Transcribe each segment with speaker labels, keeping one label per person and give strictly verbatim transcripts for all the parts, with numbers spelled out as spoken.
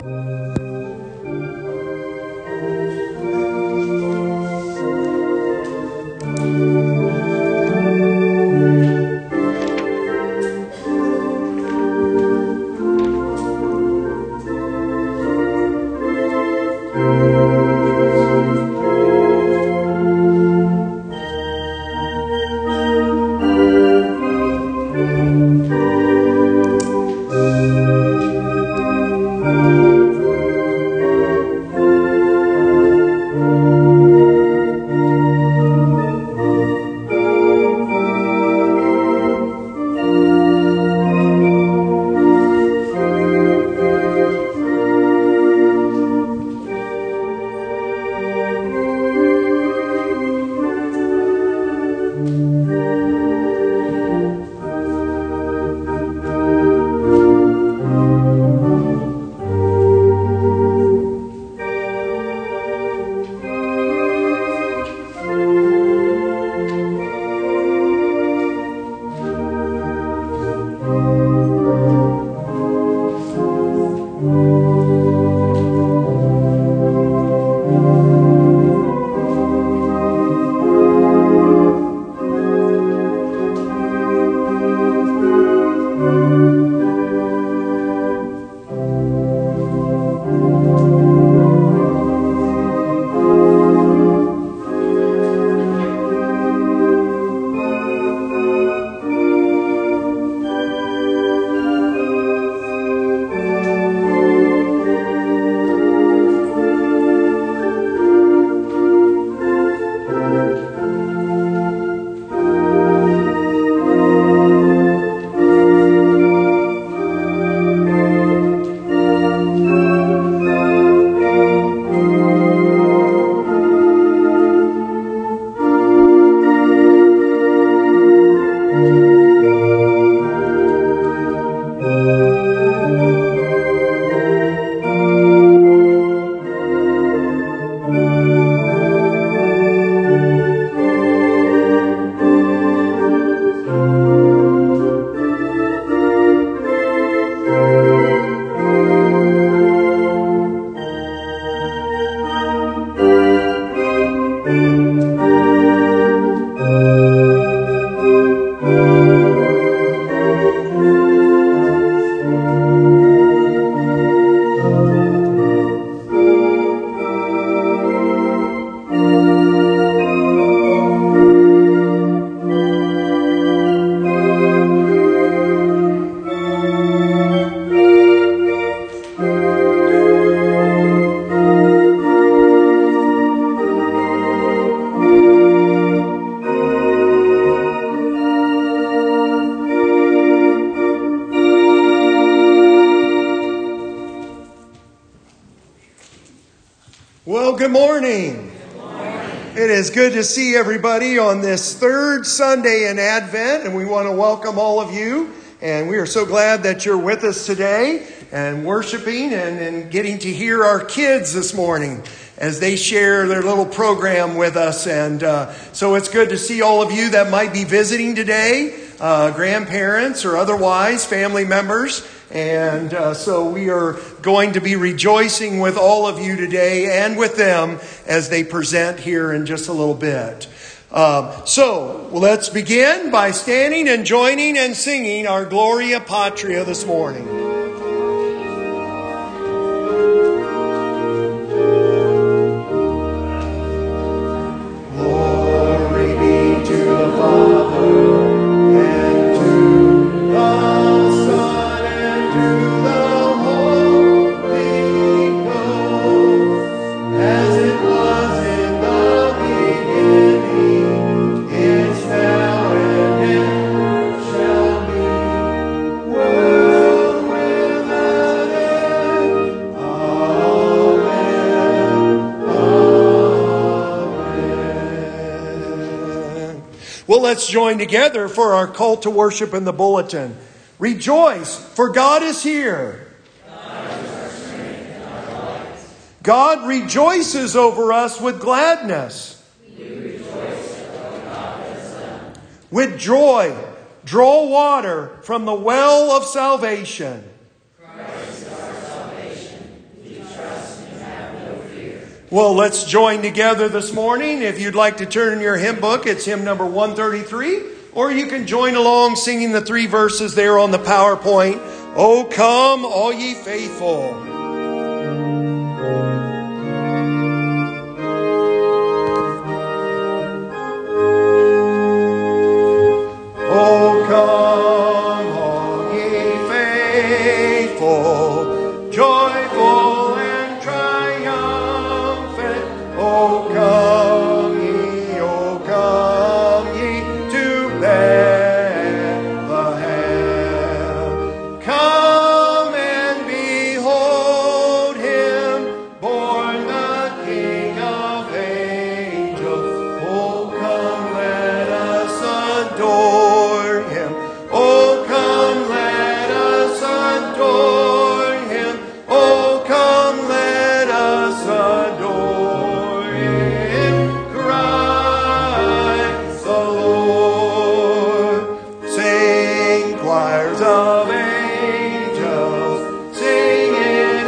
Speaker 1: Well, good morning.
Speaker 2: Good morning.
Speaker 1: It is good to see everybody on this third Sunday in Advent, and we want to welcome all of you. And we are so glad that you're with us today and worshiping and, and getting to hear our kids this morning as they share their little program with us. And uh, so it's good to see all of you that might be visiting today, uh, grandparents or otherwise, family members. And uh, so we are going to be rejoicing with all of you today and with them as they present here in just a little bit. Uh, so let's begin by standing and joining and singing our Gloria Patria this morning. Glory be to the Father, and to the Son, and to the Holy Ghost, as it was in the beginning, is now, and ever shall be, world without end. Amen. Amen. Well, let's join together for our call to worship in the bulletin. Rejoice, for God is here. God rejoices over us with gladness. With joy, draw water from the well of salvation.
Speaker 2: Christ is our salvation.
Speaker 1: Well, let's join together this morning. If you'd like to turn in your hymn book, it's hymn number one thirty-three. Or you can join along singing the three verses there on the PowerPoint. Oh, come, all ye faithful. Oh, come, all ye faithful, joyful and triumphant. Oh, come ye, oh, come ye to Bethlehem. Come and behold him, born the King of angels. Oh, come, let us adore him. Oh, come, let us adore him. Oh, come, let us adore him. Christ the Lord. Sing, choirs of angels, sing in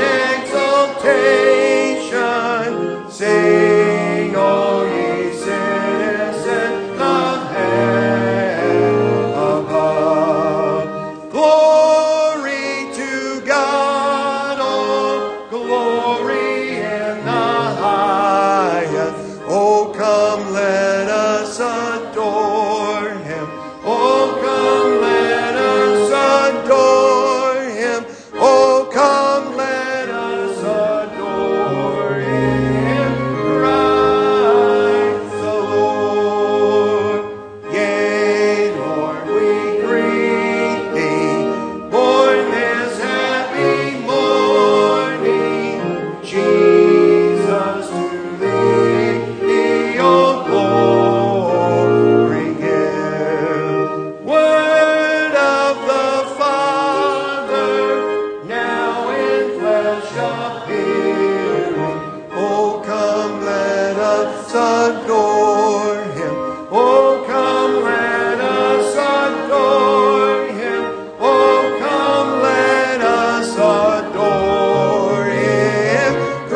Speaker 1: exultation. Sing, all ye citizens of heaven above. Glory to God, oh, glory in the highest. Oh, come, let us adore him. Oh, come, let us adore him. Oh, come, let us adore him. Christ the Lord. Yea, Lord, we greet thee, born this happy morning. Jesus, to thee, the all glory give. Word of the Father, now in flesh appearing. Oh, come, let us adore him. Oh, come, let us adore him. Oh, come, let us adore him.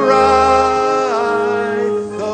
Speaker 1: Christ the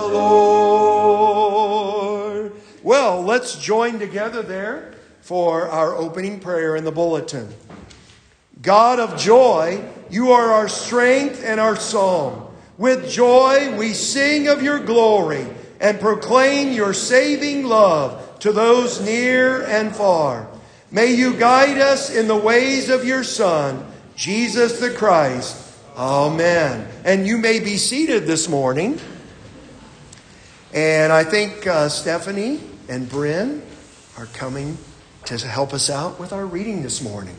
Speaker 1: Lord. Well, let's join together there for our opening prayer in the bulletin. God of joy, you are our strength and our song. With joy we sing of your glory and proclaim your saving love to those near and far. May you guide us in the ways of your Son, Jesus the Christ. Amen. And you may be seated this morning. And I think uh, Stephanie and Bryn are coming to help us out with our reading this morning.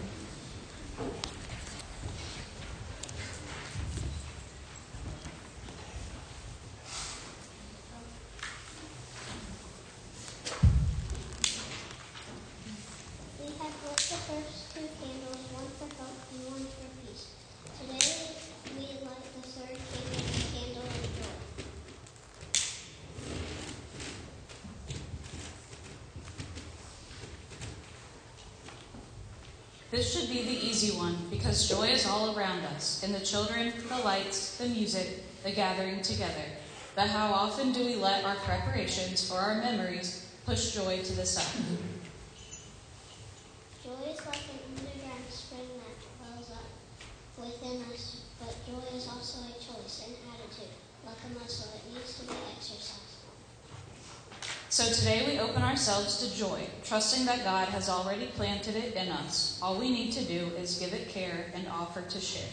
Speaker 2: We have lit the first two candles, one for hope and one for peace. Today we light the third candle, the candle of joy.
Speaker 3: This should be the easy one, because joy is all around us, in the children, the lights, the music, the gathering together. But how often do we let our preparations or our memories push joy to the side?
Speaker 2: Joy is like an underground spring that wells up within us, but joy is also a choice, an attitude, like a muscle. It needs to be exercised.
Speaker 3: So today we open ourselves to joy, trusting that God has already planted it in us. All we need to do is give it care and offer to share.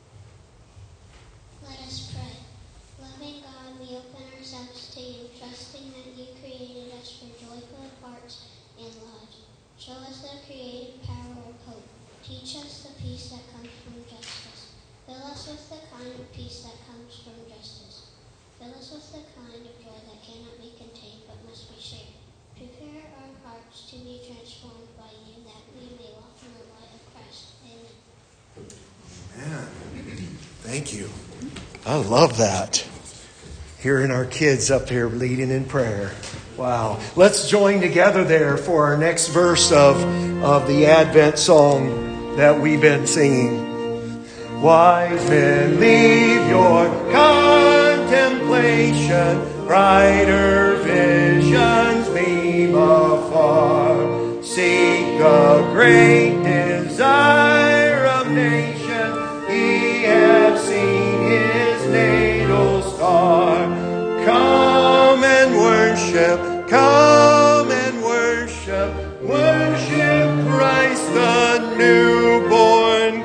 Speaker 2: Let us pray. Loving God, we open ourselves to you, trusting that you created us for joyful hearts and lives. Show us the creative power of hope. Teach us the peace that comes from justice. Fill us with the kind of peace that comes from justice. Fill us with the kind of joy that cannot be contained but must be shared. Prepare our hearts to be transformed by you, that we may walk in the light of Christ. Amen.
Speaker 1: Amen. Thank you. I love that. Hearing our kids up here leading in prayer. Wow. Let's join together there for our next verse of, of the Advent song that we've been singing. Wise men, leave your country contemplation, brighter visions beam afar. Seek the great desire of nation, he hath seen his natal star. Come and worship, come and worship, worship Christ the newborn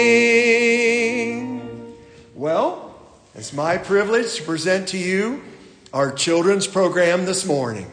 Speaker 1: King. Well, it's my privilege to present to you our children's program this morning.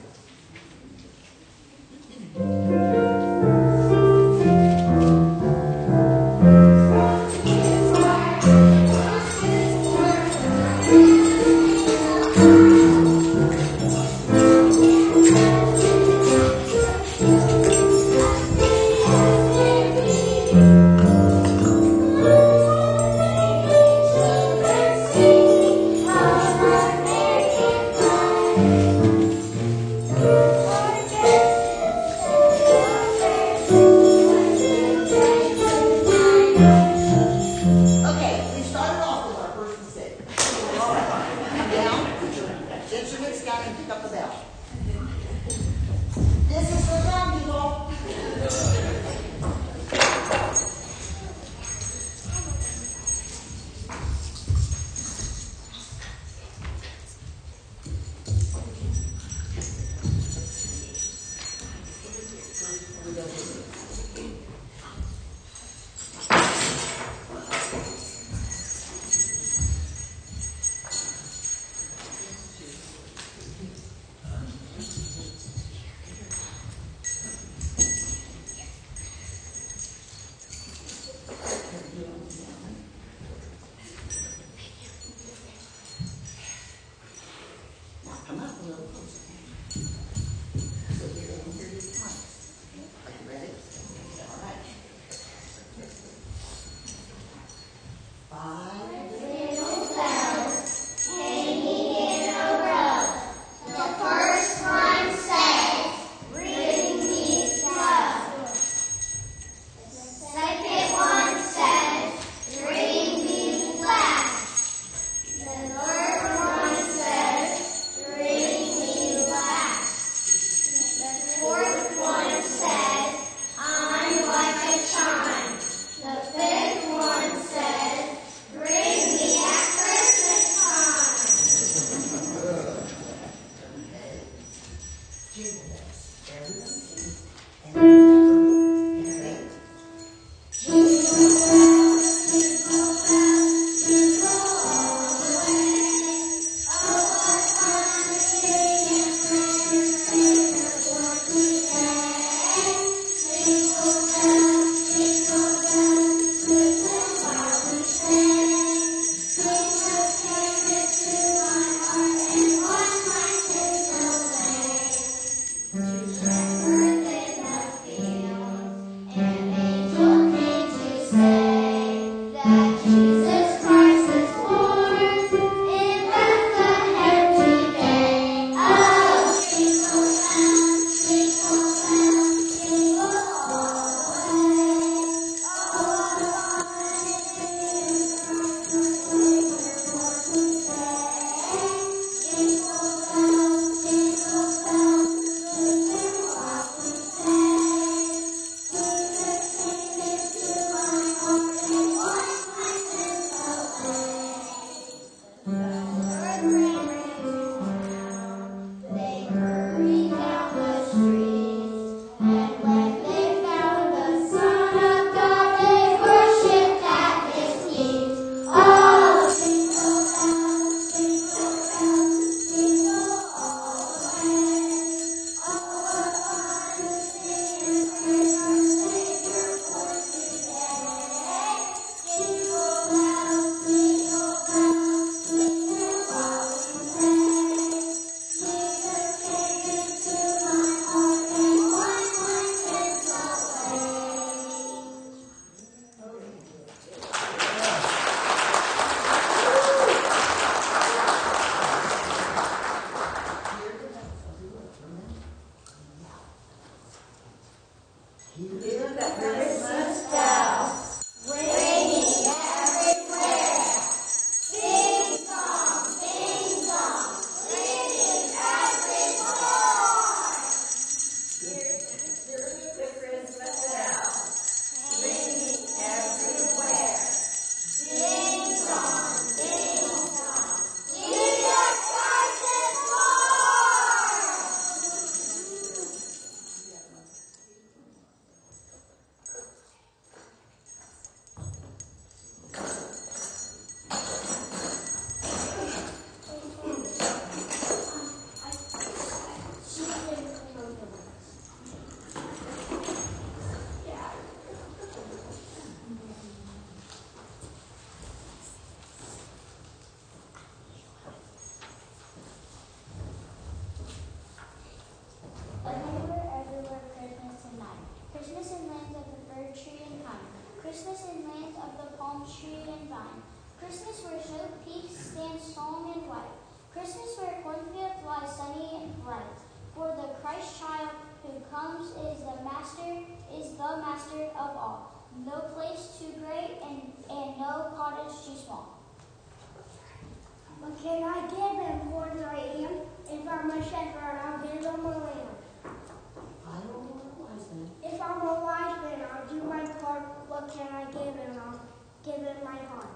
Speaker 2: vine. Christmas where snow peaks stand solemn and white. Christmas where cornfields lie sunny and bright. For the Christ child who comes is the master, is the master of all. No place too great and, and no cottage too small.
Speaker 4: What can I give him for as I am? If I'm a shepherd, I'll give him a lamb.
Speaker 5: I don't know a wise man.
Speaker 4: If I'm a wise man, I'll do my part. What can I give him? I'll give him my heart.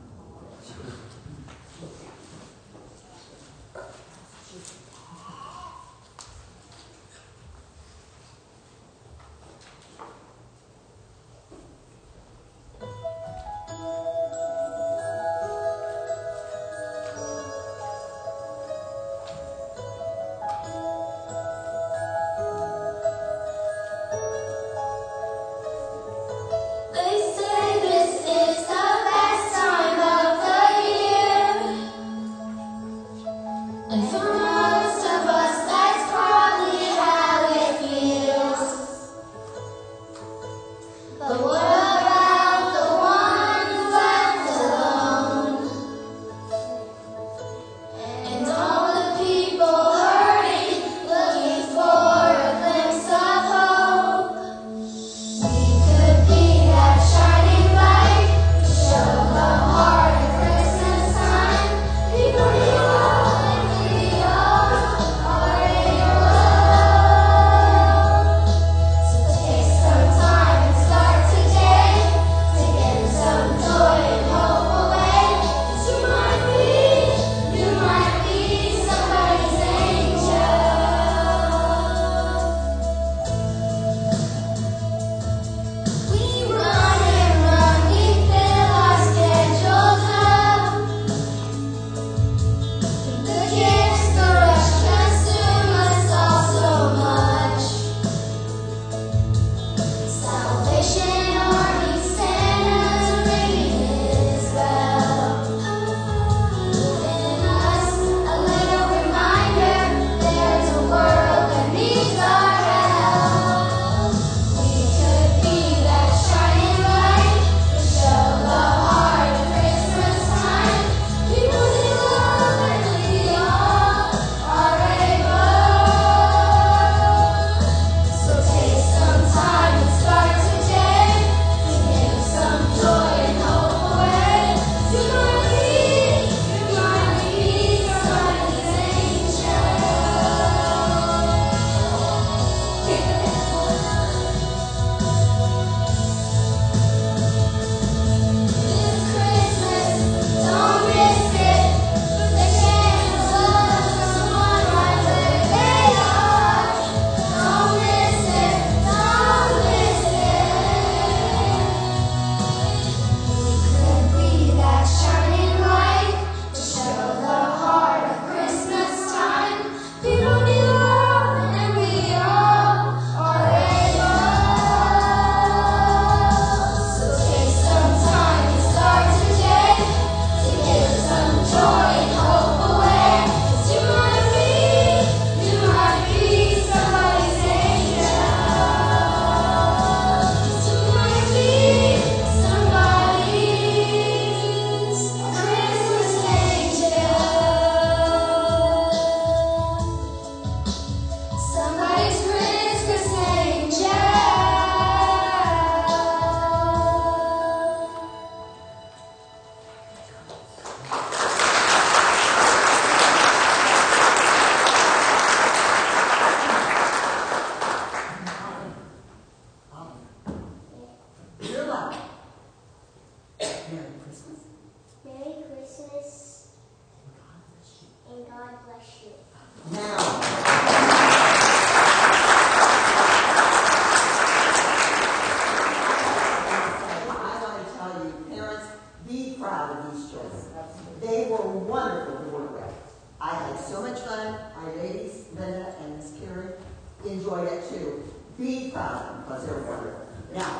Speaker 5: enjoyed it too. Be proud of them because they're wonderful. Now,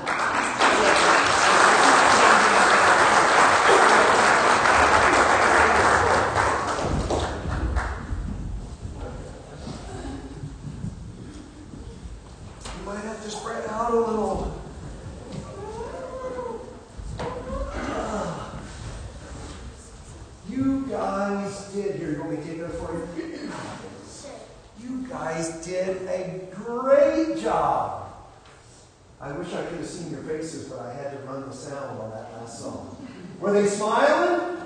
Speaker 1: you might have to spread out a little. did, here, you want me to take those for you? You guys did a great job. I wish I could have seen your faces, but I had to run the sound on that last song. Were they smiling?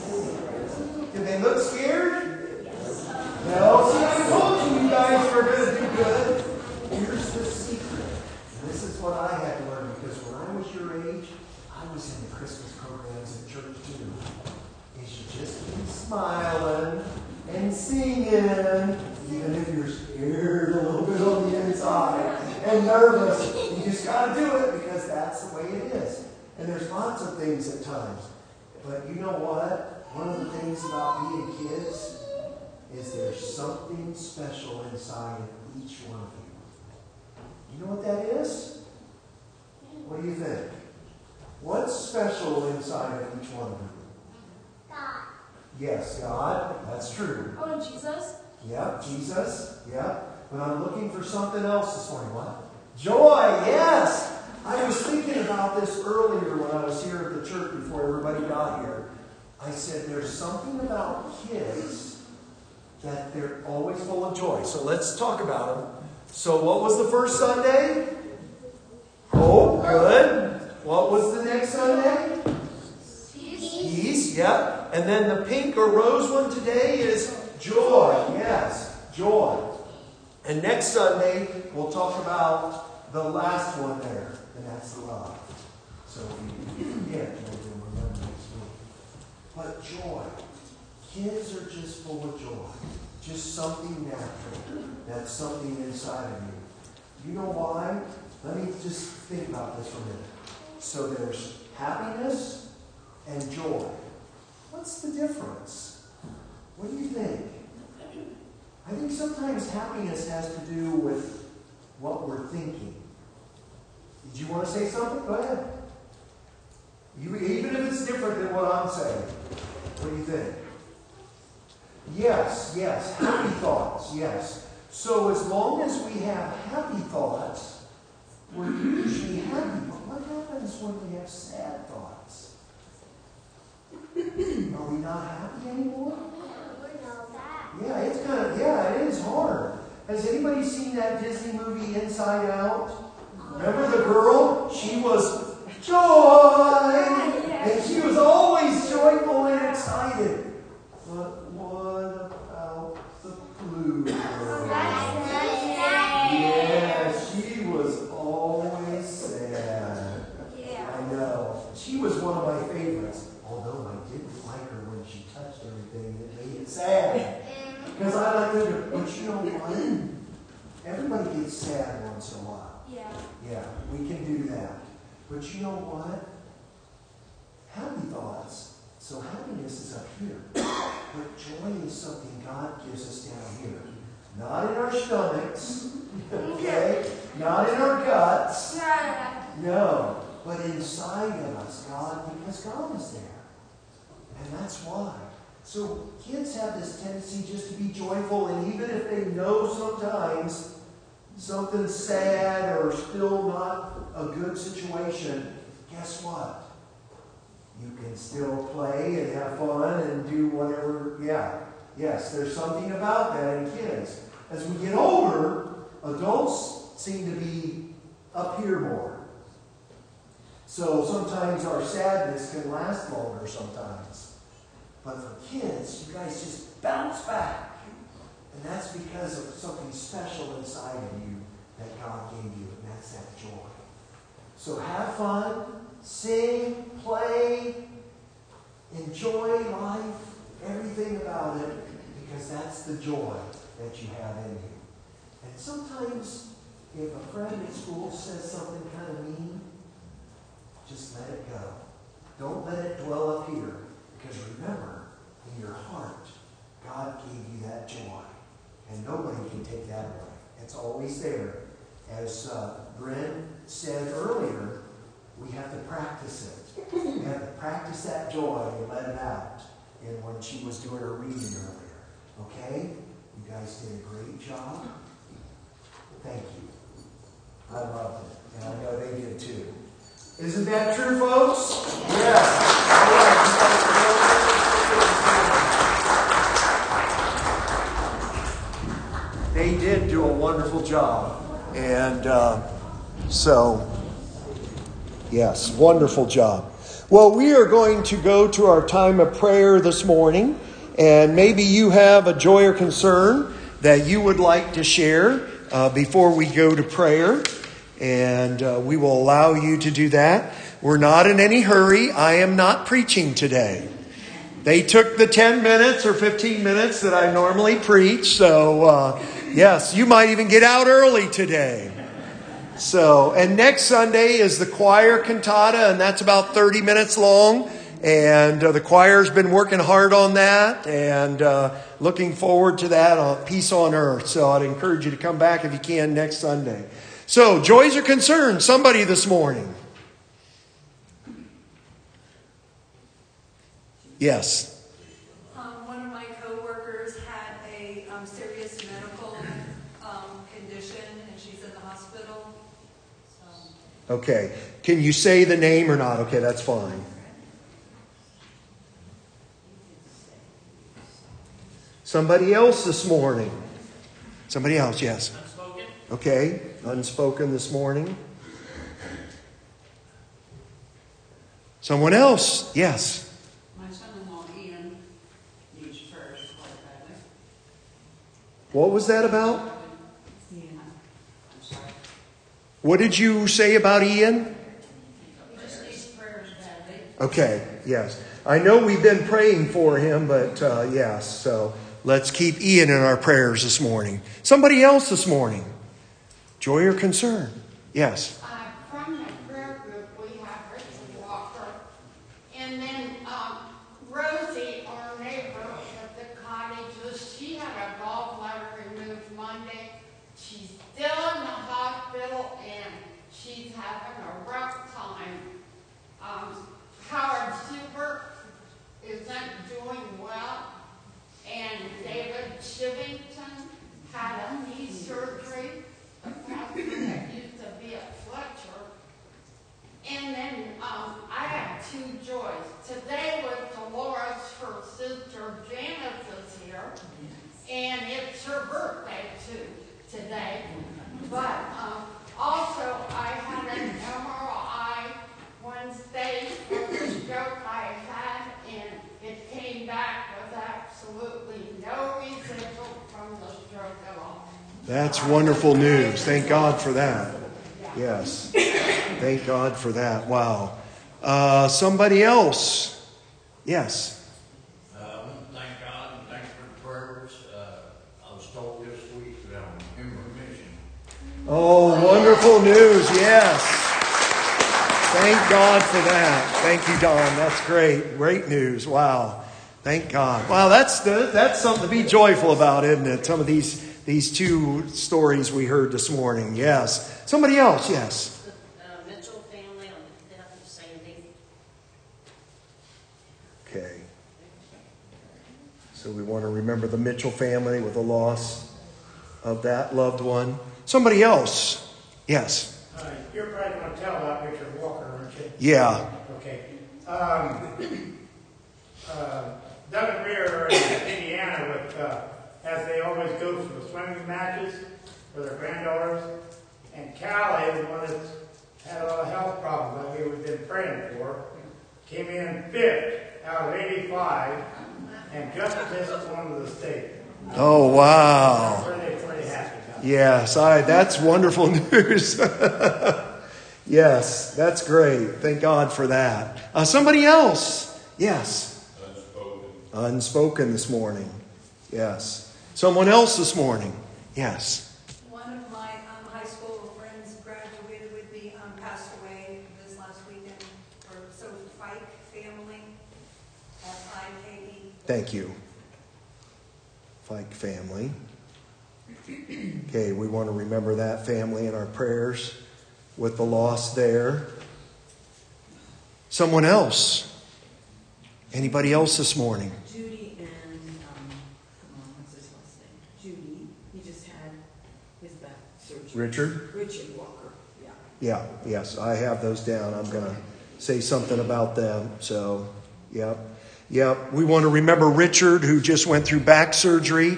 Speaker 1: Did they look scared? No. See, I told you you guys were going to do good. Here's the secret. And this is what I had to learn, because when I was your age, I was in the Christmas programs at church too. Is you just keep smiling and singing, even if you're scared a little bit on the inside and nervous. You just got to do it because that's the way it is. And there's lots of things at times. But you know what? One of the things about being kids is there's something special inside of each one of you. You know what that is? What do you think? What's special inside of each one of you?
Speaker 4: God.
Speaker 1: Yes, God. That's true.
Speaker 4: Oh, and Jesus?
Speaker 1: Yep, Jesus. Yep. But I'm looking for something else this morning. What? Joy. Yes. I was thinking about this earlier when I was here at the church before everybody got here. I said there's something about kids that they're always full of joy. So let's talk about them. So what was the first Sunday? Oh, good. What was the next Sunday?
Speaker 4: Peace.
Speaker 1: Peace, yep. And then the pink or rose one today is joy. Yes, joy. And next Sunday, we'll talk about the last one there, and that's love. So if you forget, you'll remember next week. But joy. Kids are just full of joy. Just something natural. That's something inside of you. You know why? Let me just think about this for a minute. So there's happiness and joy. What's the difference? What do you think? I think sometimes happiness has to do with what we're thinking. Did you want to say something? Go ahead. You, even if it's different than what I'm saying. What do you think? Yes, yes. Happy thoughts, yes. So as long as we have happy thoughts, we're usually happy. But what happens when we have sad thoughts? Are we not happy anymore? Yeah, it's kind of, yeah, it is hard. Has anybody seen that Disney movie Inside Out? Remember the girl? She was joy! And she was always joyful and excited. But what about the blue girl? Yeah, she was always sad. I know. She was one of my favorites. Although I didn't like her when she touched everything, it made it sad. Because I like her. But you know what? Everybody gets sad once in a while.
Speaker 4: Yeah.
Speaker 1: Yeah, we can do that. But you know what? Happy thoughts. So happiness is up here. But joy is something God gives us down here. Not in our stomachs. Okay? Not in our guts. No. But inside of us, God, because God is there. And that's why. So kids have this tendency just to be joyful, and even if they know sometimes something's sad or still not a good situation, guess what? You can still play and have fun and do whatever. Yeah, yes, there's something about that in kids. As we get older, adults seem to be up here more. So sometimes our sadness can last longer sometimes. But for kids, you guys just bounce back. And that's because of something special inside of you that God gave you, and that's that joy. So have fun, sing, play, enjoy life, everything about it, because that's the joy that you have in you. And sometimes, if a friend at school says something kind of mean, just let it go. Don't let it dwell up here. Because remember, in your heart, God gave you that joy. And nobody can take that away. It's always there. As uh, Bryn said earlier, we have to practice it. We have to practice that joy and let it out. And when she was doing her reading earlier. Okay? You guys did a great job. Thank you. I loved it. And I know they did too. Isn't that true, folks? Yes. All right. And uh, so, yes, wonderful job. Well, we are going to go to our time of prayer this morning. And maybe you have a joy or concern that you would like to share uh, before we go to prayer. And uh, we will allow you to do that. We're not in any hurry. I am not preaching today. They took the ten minutes or fifteen minutes that I normally preach. So, uh, yes, you might even get out early today. So, and next Sunday is the choir cantata, and that's about thirty minutes long. And uh, the choir's been working hard on that and uh, looking forward to that on Peace on Earth. So I'd encourage you to come back if you can next Sunday. So, joys or concerns? Somebody this morning. Yes.
Speaker 6: Um, one of my coworkers had a um, serious medical um, condition, and she's in the hospital. So.
Speaker 1: Okay. Can you say the name or not? Okay, that's fine. Somebody else this morning. Somebody else, yes.
Speaker 7: Unspoken.
Speaker 1: Okay, unspoken this morning. Someone else, yes.
Speaker 7: My son-in-law Ian needs prayers quite badly.
Speaker 1: What was that about?
Speaker 7: Ian, I'm sorry.
Speaker 1: What did you say about Ian?
Speaker 7: He just needs prayers badly.
Speaker 1: Okay, yes. I know we've been praying for him, but uh, yes, so let's keep Ian in our prayers this morning. Somebody else this morning. Joy or concern? Yes.
Speaker 8: Uh, from the prayer group, we have Richard Walker. And then um, Rosie, our neighbor at the cottages, she had a gallbladder removed Monday. She's still in the hospital and she's having a rough time. Um, Howard Super isn't doing well. And David Shivington had a knee surgery. The pastor that used to be at Fletcher. And then um, I have two joys. Today was Dolores, her sister Janice is here. And it's her birthday too today. But um, also I had an M R I Wednesday for the stroke I had, and it came back with absolutely no residual from the stroke at all.
Speaker 1: That's wonderful news. Thank God for that. Yes. Thank God for that. Wow. Uh, somebody else. Yes.
Speaker 9: Uh, I want to thank God and thanks for the prayers. Uh, I was told this week that I'm in remission.
Speaker 1: Oh, wonderful news. Yes. Thank God for that. Thank you, Don. That's great. Great news. Wow. Thank God. Wow, that's the, that's something to be joyful about, isn't it? Some of these these two stories we heard this morning. Yes. Somebody else, yes.
Speaker 10: The uh, Mitchell family on the death of Sandy.
Speaker 1: Okay. So we want to remember the Mitchell family with the loss of that loved one. Somebody else. Yes.
Speaker 11: Uh, you're probably going to tell about Richard Walker, aren't you?
Speaker 1: Yeah.
Speaker 11: Okay. Um, uh, Doug and Rear are in Indiana with, uh, as they always go for the swimming matches for their granddaughters. And Callie, the one that's had a lot of health problems that we've been praying for, came in fifth out of eighty-five and just missed one of the state.
Speaker 1: Oh, wow.
Speaker 11: Pretty, pretty happy about that.
Speaker 1: Yes, I, that's wonderful news. Yes, that's great. Thank God for that. Uh, somebody else. Yes.
Speaker 9: Unspoken.
Speaker 1: Unspoken this morning. Yes. Someone else this morning. Yes.
Speaker 6: One of my um, high school friends graduated with me, um, passed away this last weekend. Or so Fike family, F I K E.
Speaker 1: Thank you. Fike family. Okay, we want to remember that family in our prayers with the loss there. Someone else. Anybody else this morning?
Speaker 12: Judy and, um, come on, what's his last name? Judy. He just had his back surgery.
Speaker 1: Richard?
Speaker 12: Richard Walker, yeah.
Speaker 1: Yeah, yes, I have those down. I'm going to say something about them. So, yep. Yep. We want to remember Richard, who just went through back surgery.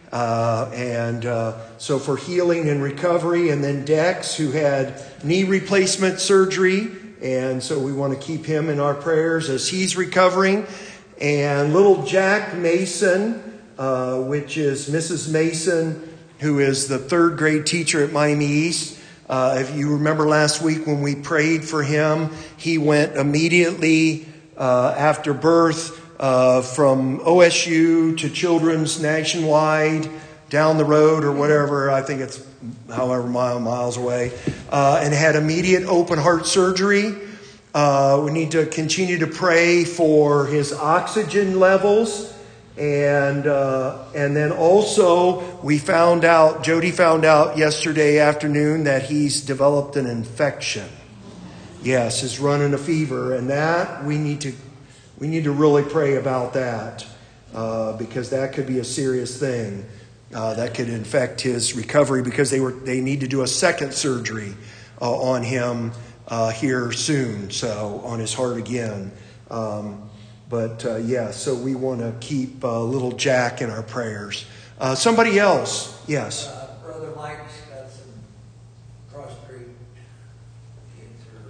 Speaker 1: Uh, and uh, so for healing and recovery, and then Dex, who had knee replacement surgery, and so we want to keep him in our prayers as he's recovering. And little Jack Mason, uh, which is Missus Mason, who is the third grade teacher at Miami East. Uh, if you remember last week when we prayed for him, he went immediately uh, after birth Uh, from O S U to Children's Nationwide, down the road or whatever, I think it's however mile, miles away, uh, and had immediate open heart surgery. Uh, we need to continue to pray for his oxygen levels. And uh, and then also we found out, Jody found out yesterday afternoon that he's developed an infection. Yes, he's running a fever, and that we need to We need to really pray about that uh, because that could be a serious thing. Uh, that could infect his recovery because they were they need to do a second surgery uh, on him uh, here soon. So on his heart again. Um, but uh, yeah, so we want to keep uh, little Jack in our prayers. Uh, somebody else, yes.
Speaker 13: Uh, Brother Mike's got some cross street cancer.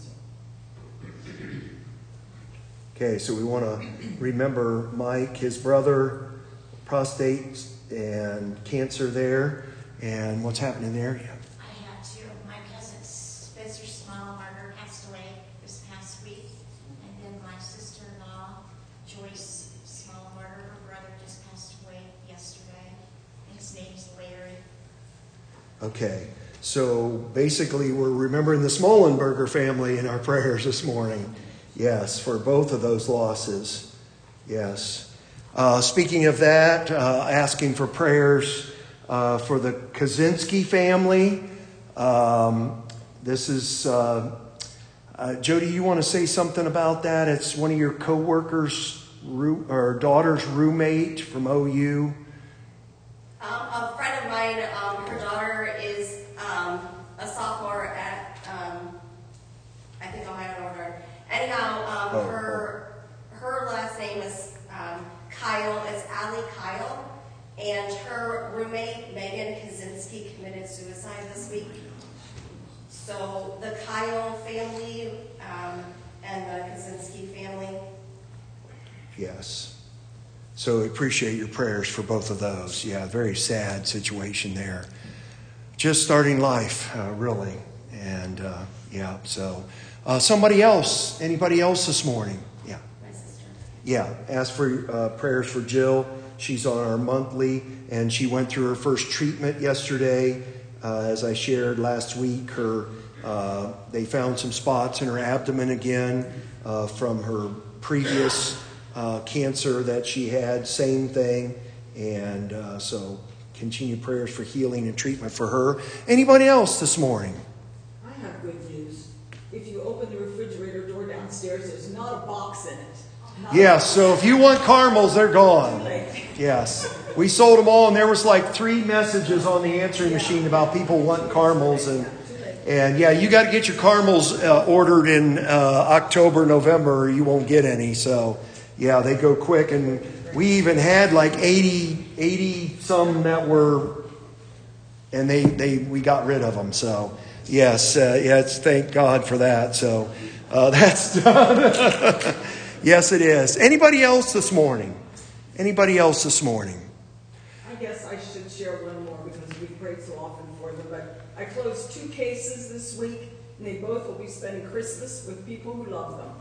Speaker 1: Okay, so we want to remember Mike, his brother, prostate and cancer there. And what's happening there? Yeah.
Speaker 14: I had two. My cousin Spencer Smallenberger passed away this past week. And then my sister-in-law, Joyce Smallenberger, her brother just passed away yesterday. And his name's Larry.
Speaker 1: Okay, so basically we're remembering the Smallenberger family in our prayers this morning. Yes, for both of those losses. Yes. Uh, speaking of that, uh, asking for prayers uh, for the Kaczynski family. Um, this is, uh, uh, Jody, you want to say something about that? It's one of your co-workers, or daughter's roommate from O U.
Speaker 15: Um, a friend of mine, um, her daughter is um, a sophomore at, um, I think Ohio Northern. Anyhow, um,
Speaker 1: oh,
Speaker 15: her her last name is um, Kyle, is Allie Kyle, and her roommate, Megan Kaczynski, committed suicide this week. So the Kyle family um, and the Kaczynski family.
Speaker 1: Yes. So we appreciate your prayers for both of those. Yeah, very sad situation there. Just starting life, uh, really. And uh, yeah, so... Uh, somebody else, anybody else this morning? Yeah.
Speaker 15: My sister.
Speaker 1: Yeah, ask for uh, prayers for Jill. She's on our monthly, and she went through her first treatment yesterday. Uh, as I shared last week, her uh, they found some spots in her abdomen again uh, from her previous uh, cancer that she had. Same thing, and uh, so continue prayers for healing and treatment for her. Anybody else this morning?
Speaker 12: I have good news. If you open the refrigerator door downstairs, there's not a box in it. Not
Speaker 1: Yes, so if you want caramels, they're gone. Yes. We sold them all, and there was like three messages on the answering machine about people wanting caramels. And, and yeah, you got to get your caramels uh, ordered in uh, October, November, or you won't get any. So, yeah, they go quick. And we even had like eighty, eighty some that were, and they, they we got rid of them. So... Yes, uh, yes, thank God for that. So uh, that's done. Yes, it is. Anybody else this morning? Anybody else this morning?
Speaker 12: I guess I should share one more because we prayed so often for them. But I closed two cases this week, and they both will be spending Christmas with people who love them.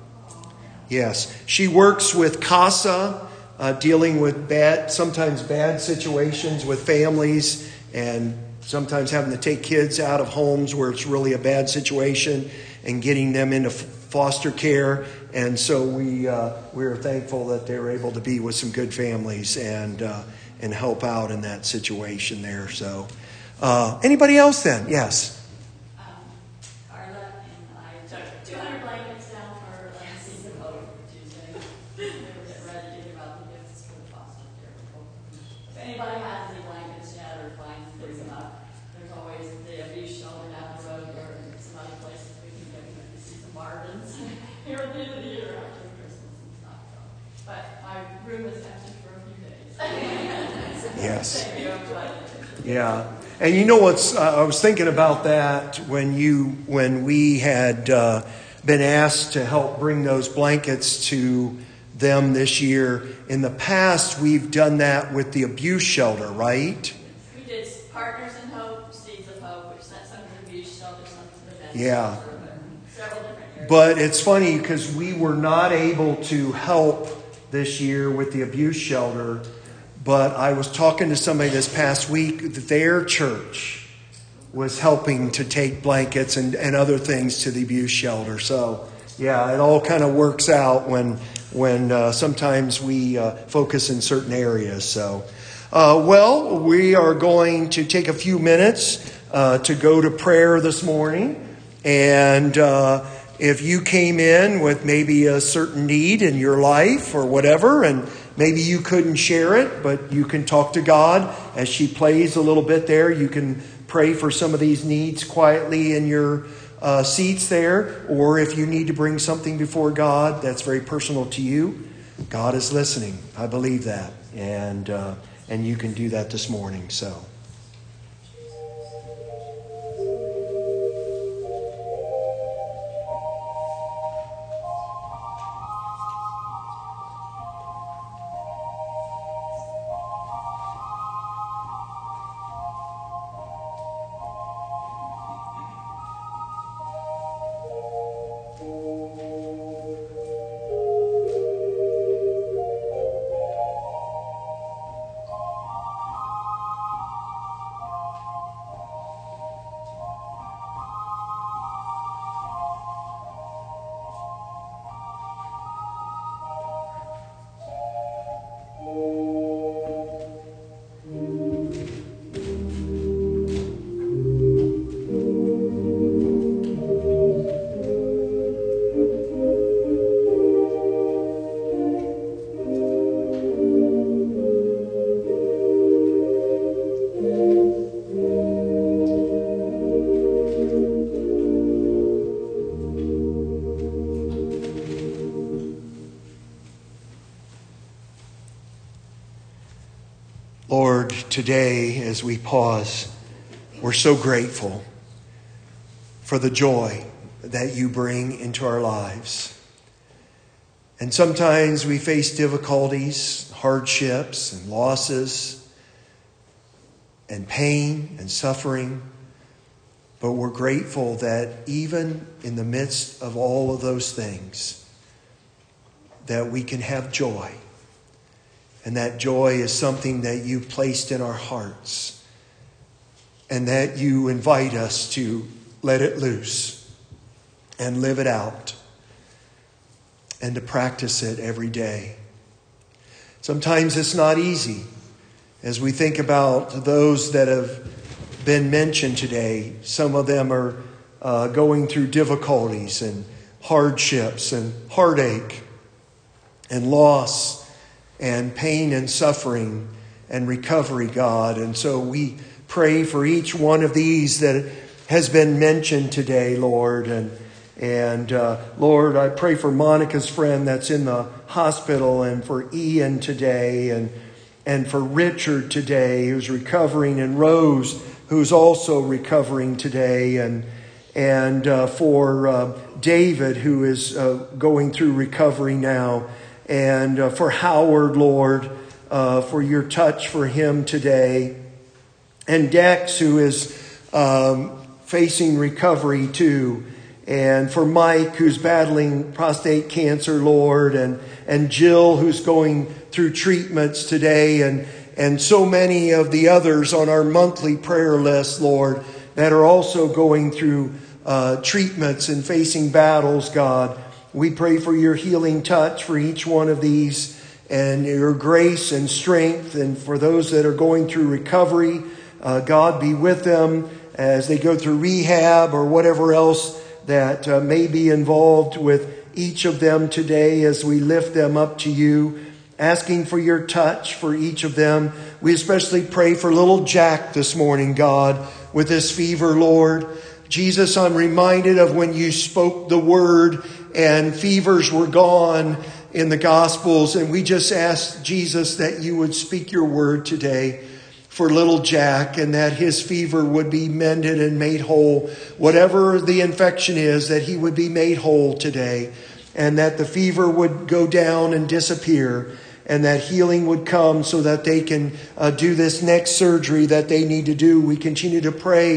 Speaker 1: Yes, she works with CASA, uh, dealing with bad, sometimes bad situations with families, and sometimes having to take kids out of homes where it's really a bad situation and getting them into foster care. And so we uh, we are thankful that they were able to be with some good families and uh, and help out in that situation there. So uh, anybody else then? Yes.
Speaker 7: Um, Carla and I took two hundred blankets down for Legacy to vote for Tuesday. We were getting ready to give out the gifts for the foster care people. If anybody has any blankets yet or finds things up, there's always the abuse shelter down the road or some other places we can get to see some bargains here at the end of the year after Christmas and stuff. So. But my room is empty for a few days.
Speaker 1: Yes. Yeah. And you know what's, uh, I was thinking about that when you, when we had uh, been asked to help bring those blankets to them this year. In the past, we've done that with the abuse shelter, right?
Speaker 7: We did Partners in Hope, Seeds of Hope, which sent some to the abuse shelter, some to the vet
Speaker 1: Yeah.
Speaker 7: shelter, but several different areas.
Speaker 1: But it's funny because we were not able to help this year with the abuse shelter. But I was talking to somebody this past week that their church was helping to take blankets and, and other things to the abuse shelter. So, yeah, it all kind of works out when when uh, sometimes we uh, focus in certain areas. So, uh, well, we are going to take a few minutes uh, to go to prayer this morning. And uh, if you came in with maybe a certain need in your life or whatever, and maybe you couldn't share it, but you can talk to God as she plays a little bit there. You can pray for some of these needs quietly in your uh, seats there. Or if you need to bring something before God that's very personal to you, God is listening. I believe that. And, uh, and you can do that this morning. So. Lord, today as we pause, we're so grateful for the joy that you bring into our lives. And sometimes we face difficulties, hardships, and losses, and pain and suffering. But we're grateful that even in the midst of all of those things, that we can have joy. And that joy is something that you've placed in our hearts. And that you invite us to let it loose and live it out. And to practice it every day. Sometimes it's not easy. As we think about those that have been mentioned today, some of them are uh, going through difficulties and hardships and heartache and loss and pain and suffering and recovery, God. And so we pray for each one of these that has been mentioned today, Lord. And, and uh, Lord, I pray for Monica's friend that's in the hospital, and for Ian today, and, and for Richard today, who's recovering, and Rose, who's also recovering today, and, and uh, for uh, David, who is uh, going through recovery now. And uh, for Howard, Lord, uh, for your touch for him today. And Dex, who is um, facing recovery too. And for Mike, who's battling prostate cancer, Lord. And, and Jill, who's going through treatments today. And, and so many of the others on our monthly prayer list, Lord, that are also going through uh, treatments and facing battles, God. We pray for your healing touch for each one of these, and your grace and strength. And for those that are going through recovery, uh, God, be with them as they go through rehab or whatever else that uh, may be involved with each of them today, as we lift them up to you, asking for your touch for each of them. We especially pray for little Jack this morning, God, with this fever, Lord. Jesus, I'm reminded of when you spoke the word and fevers were gone in the Gospels. And we just ask, Jesus, that you would speak your word today for little Jack, and that his fever would be mended and made whole. Whatever the infection is, that he would be made whole today, and that the fever would go down and disappear, and that healing would come so that they can uh, do this next surgery that they need to do. We continue to pray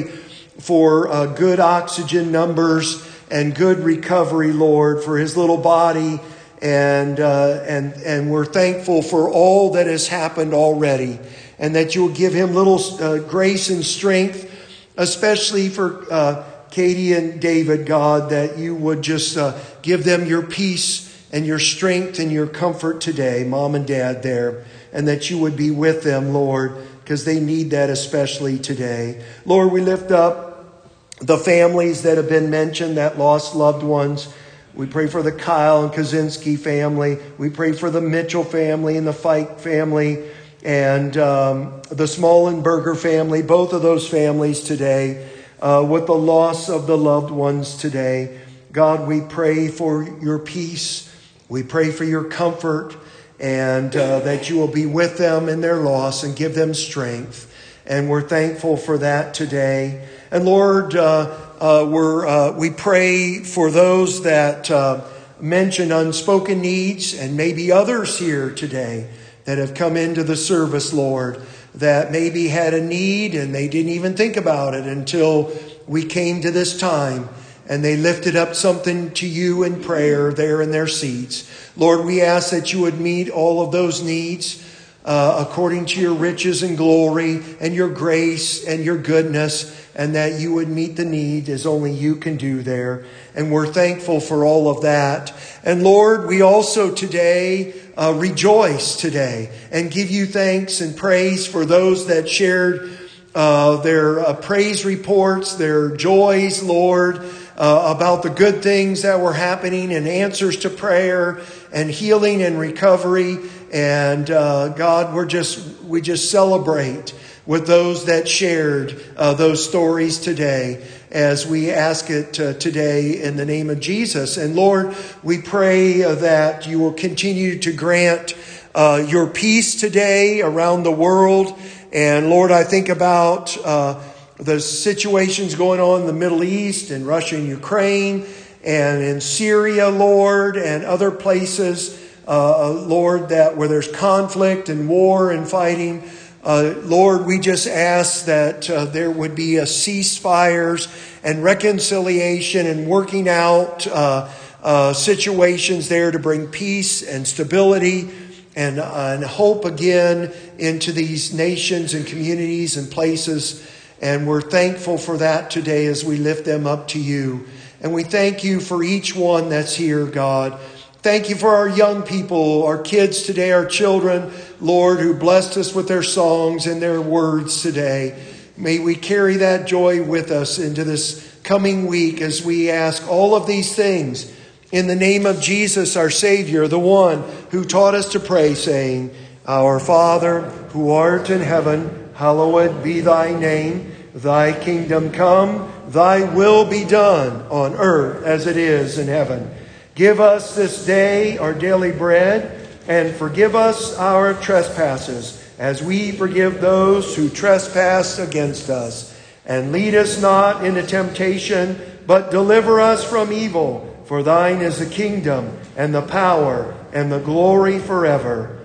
Speaker 1: for uh, good oxygen numbers and good recovery, Lord, for his little body. And, uh, and, and we're thankful for all that has happened already, and that you'll give him little uh, grace and strength, especially for uh, Katie and David, God, that you would just uh, give them your peace and your strength and your comfort today, Mom and Dad there, and that you would be with them, Lord, because they need that especially today. Lord, we lift up the families that have been mentioned, that lost loved ones. We pray for the Kyle and Kaczynski family. We pray for the Mitchell family and the Fike family, and um, the Smollenberger family, both of those families today, uh, with the loss of the loved ones today. God, we pray for your peace. We pray for your comfort, and uh, that you will be with them in their loss and give them strength. And we're thankful for that today. And Lord, uh, uh, we're, uh, we pray for those that uh, mention unspoken needs, and maybe others here today that have come into the service, Lord, that maybe had a need and they didn't even think about it until we came to this time, and they lifted up something to you in prayer there in their seats. Lord, we ask that you would meet all of those needs uh, according to your riches and glory and your grace and your goodness, and that you would meet the need as only you can do there. And we're thankful for all of that. And Lord, we also today uh, rejoice today and give you thanks and praise for those that shared uh, their uh, praise reports, their joys, Lord, uh, about the good things that were happening and answers to prayer and healing and recovery. And uh, God, we're just we just celebrate with those that shared uh, those stories today, as we ask it uh, today in the name of Jesus. And Lord, we pray uh, that you will continue to grant uh, your peace today around the world. And Lord, I think about uh, the situations going on in the Middle East and Russia and Ukraine and in Syria, Lord, and other places, uh, Lord, that where there's conflict and war and fighting. Uh, Lord, we just ask that uh, there would be a ceasefires and reconciliation and working out uh, uh, situations there to bring peace and stability and, uh, and hope again into these nations and communities and places. And we're thankful for that today as we lift them up to you. And we thank you for each one that's here, God. Thank you for our young people, our kids today, our children, Lord, who blessed us with their songs and their words today. May we carry that joy with us into this coming week as we ask all of these things in the name of Jesus, our Savior, the one who taught us to pray, saying, Our Father, who art in heaven, hallowed be thy name. Thy kingdom come, thy will be done on earth as it is in heaven. Give us this day our daily bread, and forgive us our trespasses, as we forgive those who trespass against us. And lead us not into temptation, but deliver us from evil. For thine is the kingdom, and the power, and the glory forever.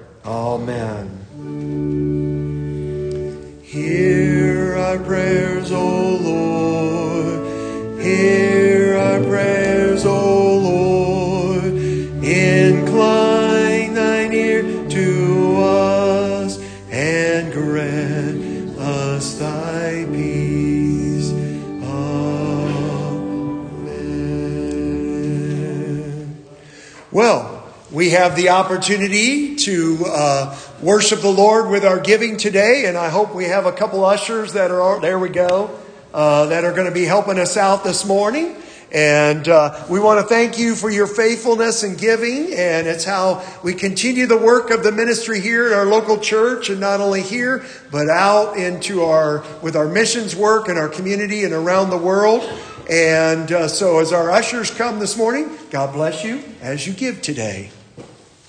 Speaker 1: Amen. Hear our prayers, O Lord. Hear our prayers, O Lord. Incline thine ear to us, and grant us thy peace. Amen. Well, we have the opportunity to uh, worship the Lord with our giving today, and I hope we have a couple ushers that are, there we go, uh, that are going to be helping us out this morning. And uh, we want to thank you for your faithfulness in giving. And it's how we continue the work of the ministry here at our local church, and not only here, but out into our, with our missions work in our community and around the world. And uh, so as our ushers come this morning, God bless you as you give today.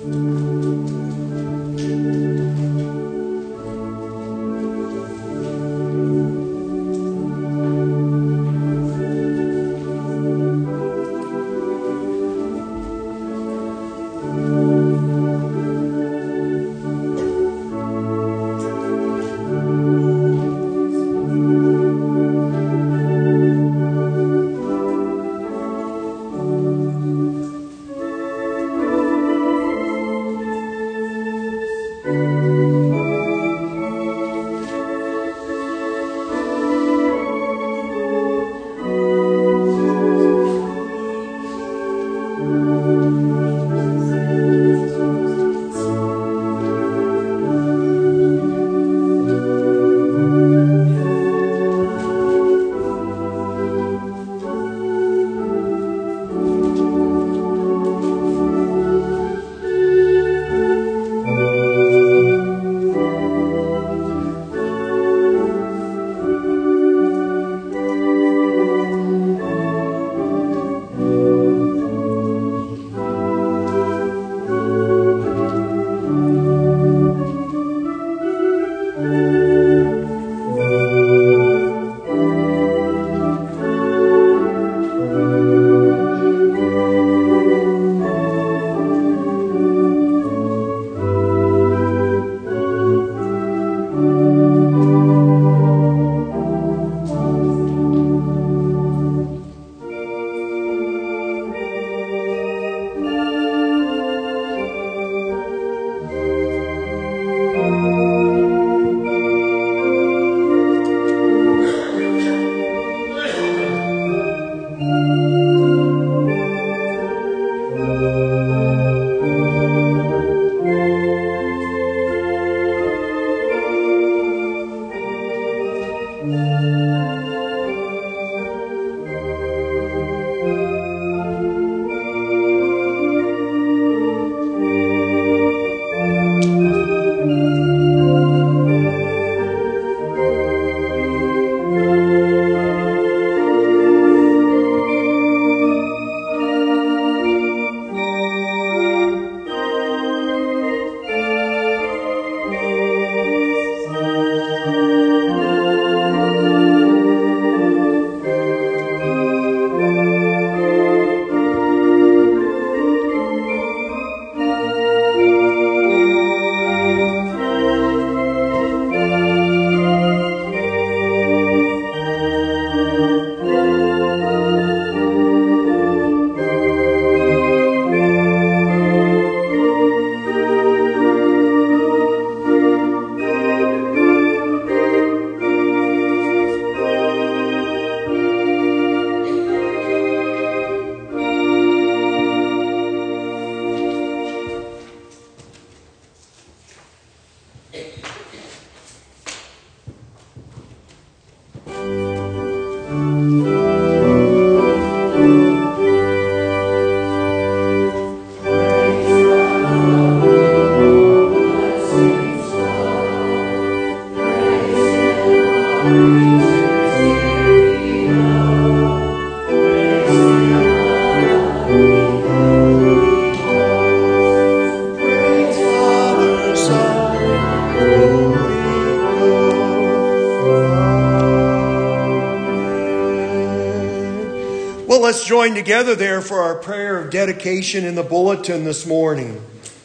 Speaker 1: Well, let's join together there for our prayer of dedication in the bulletin this morning.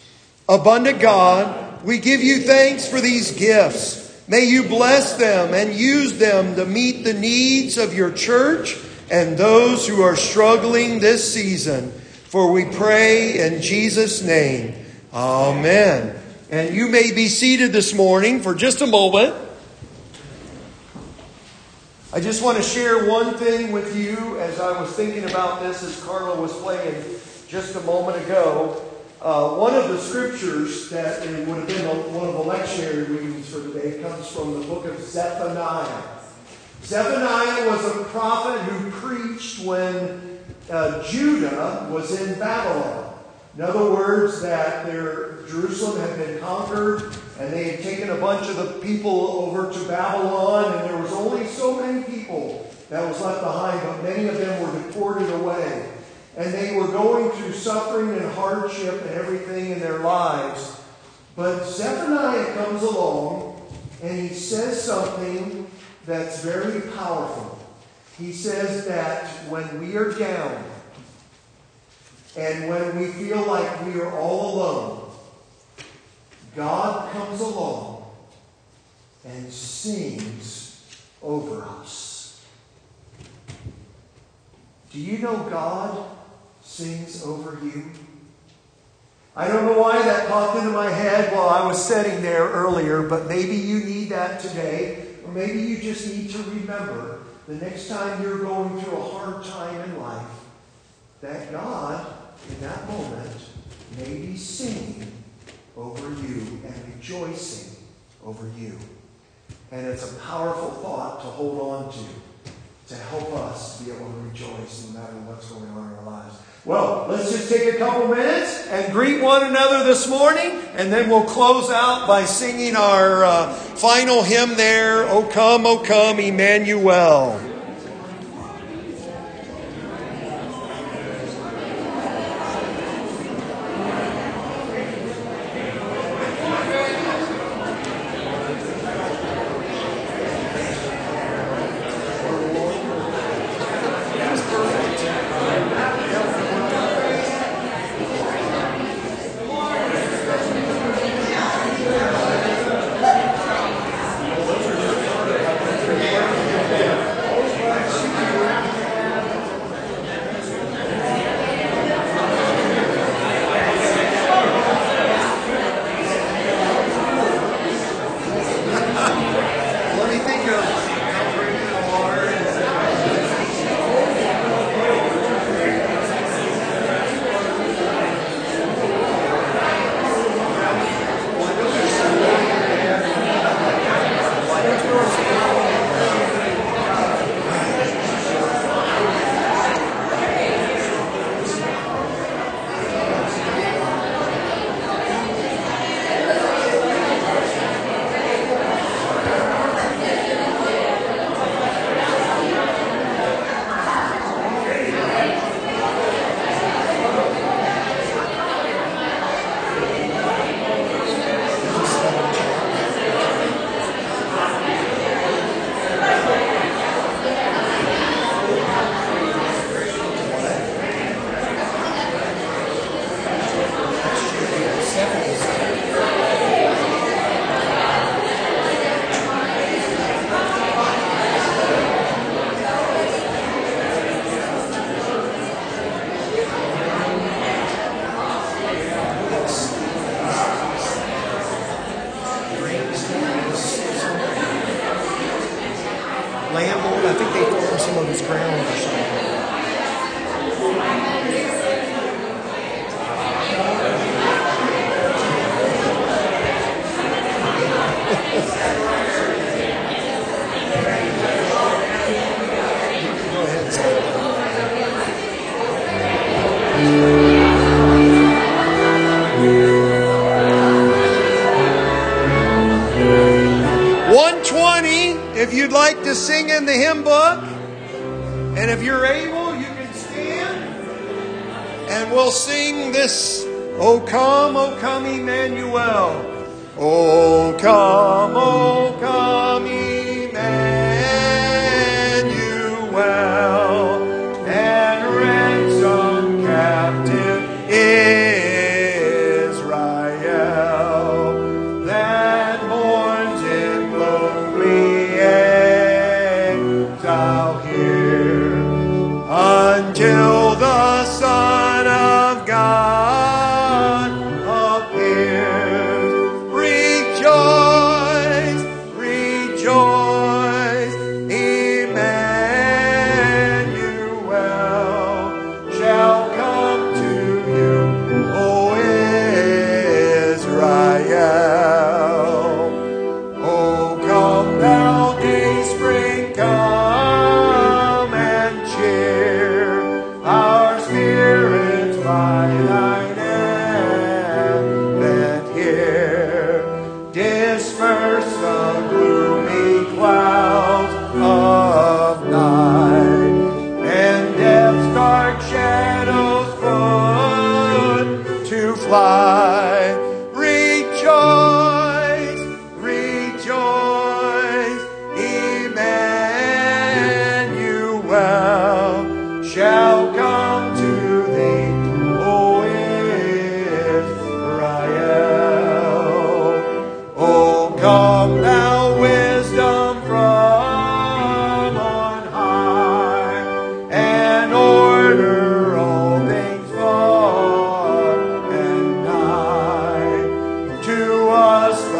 Speaker 1: Abundant God, we give you thanks for these gifts. May you bless them and use them to meet the needs of your church and those who are struggling this season. For we pray in Jesus' name. Amen. And you may be seated this morning for just a moment. I just want to share one thing with you as I was thinking about this as Carla was playing just a moment ago. Uh, one of the scriptures that it would have been a, one of the lectionary readings for today comes from the book of Zephaniah. Zephaniah was a prophet who preached when uh, Judah was in Babylon. In other words, that their Jerusalem had been conquered and they had taken a bunch of the people over to Babylon, and there was only so many people that was left behind, but many of them were deported away. and they were going through suffering and hardship and everything in their lives. But Zephaniah comes along and he says something that's very powerful. He says that when we are down and when we feel like we are all alone, God comes along and sings over us. Do you know God sings over you? I don't know why that popped into my head while I was sitting there earlier, but maybe you need that today, or maybe you just need to remember the next time you're going through a hard time in life, that God, in that moment, may be singing over you and rejoicing over you. And it's a powerful thought to hold on to, to help us to be able to rejoice no matter what's going on in our lives. Well, let's just take a couple minutes and greet one another this morning, and then we'll close out by singing our uh, final hymn there, O Come, O Come, Emmanuel. Landlord, I think they told him some of his ground or something. Go ahead, Sam. one twenty, if you'd like to sing in the hymn book, and if you're able, you can stand, and we'll sing this, O come, O come, Emmanuel. O come, O come, Emmanuel, and ransom captive Israel, that mourns in lonely exile here, until the Son of God appears. Rejoice, rejoice, Emmanuel shall come to you, O Israel. O come thou dayspring, come and cheer our spirits by thine advent here. Disperse the gloomy clouds of night, and death's dark shadow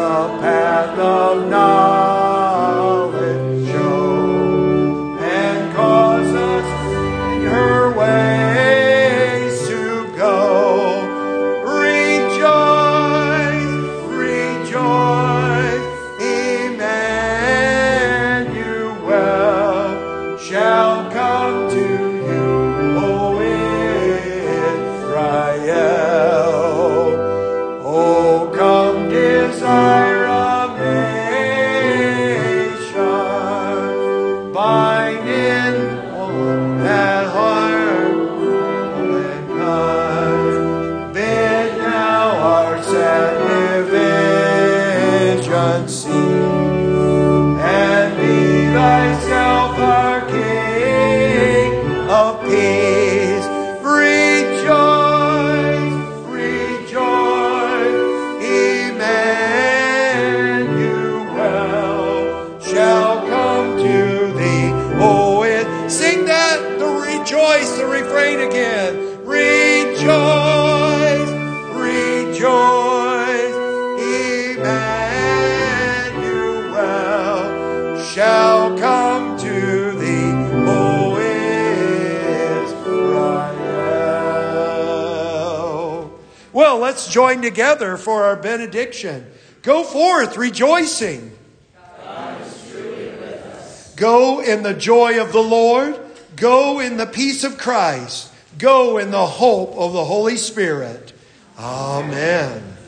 Speaker 1: the path of knowledge show, and cause us in her ways to go. Rejoice, rejoice, Emmanuel shall come to you, O Israel. Oh, come desire of nation, bind in one that heart and kind. Bid now our sad division see, and be thyself our King of peace. Rejoice, rejoice, Emmanuel shall come to thee. Oh, it, sing that, the rejoice, the refrain again. Rejoice, rejoice, Emmanuel shall come to thee, O Israel. Well, let's join together for our benediction. Go forth rejoicing.
Speaker 16: God is truly with us.
Speaker 1: Go in the joy of the Lord. Go in the peace of Christ. Go in the hope of the Holy Spirit. Amen.